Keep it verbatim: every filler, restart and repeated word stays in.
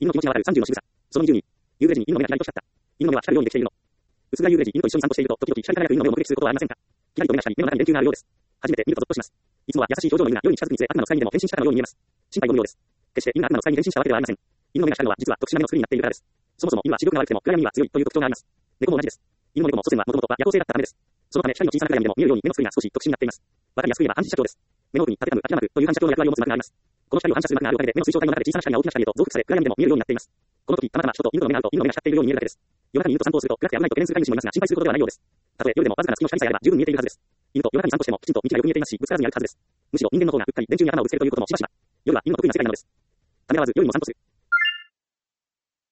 犬の気持ちがわかるさんじゅうの仕草。そのにじゅうに。夕暮れ時に犬の目がキラリと光った。犬の目は光るようにできているの。薄暗い夕暮れ時、犬と一緒に散歩していると、時々光り輝く犬の目を目撃することはありませんか。キラリと目が光り、目の中に電球があるようです。初めて見るとゾッとします。いつもは優しい表情の犬が夜に近づくにつれ悪魔の使いにでも変身したかのように見えます。心配ご無用です。決して犬が悪魔の使いに変身したわけではありません。犬の目が光るのは実は特殊な目の作りになっているからです。そもそも犬は視力が悪くても暗闇には強いという特徴があります。猫も同じです。犬も猫も祖先はもともとは夜行性だったためです。そのため光の小さな暗闇でも見えるように目の作りが少し特殊になっています。わかりやすく言えば暗視遮光です。目の奥に立て込む諦めという反射鏡の役割を持つ膜があります。この光を反射する膜があるおかげで目の水晶体の中で小さな光が大きな光へと増幅され暗闇でも見えるようになっています。この時たまたま人と犬との目が合うと犬の目が光っているように見えるだけです。夜中に犬と散歩をすると暗くて危ないと懸念する飼い主もいますが心配することではないようです。たとえ夜でもわずかな月の光さえあれば十分見えているはずです。犬と夜中に散歩してもきちんと道がよく見えていますしぶつからずに歩くはずです。むしろ人間の方がうっかり電柱に頭をぶつけるということもしばしば。夜は犬の得意な世界なのです。ためらわず夜にも散歩する。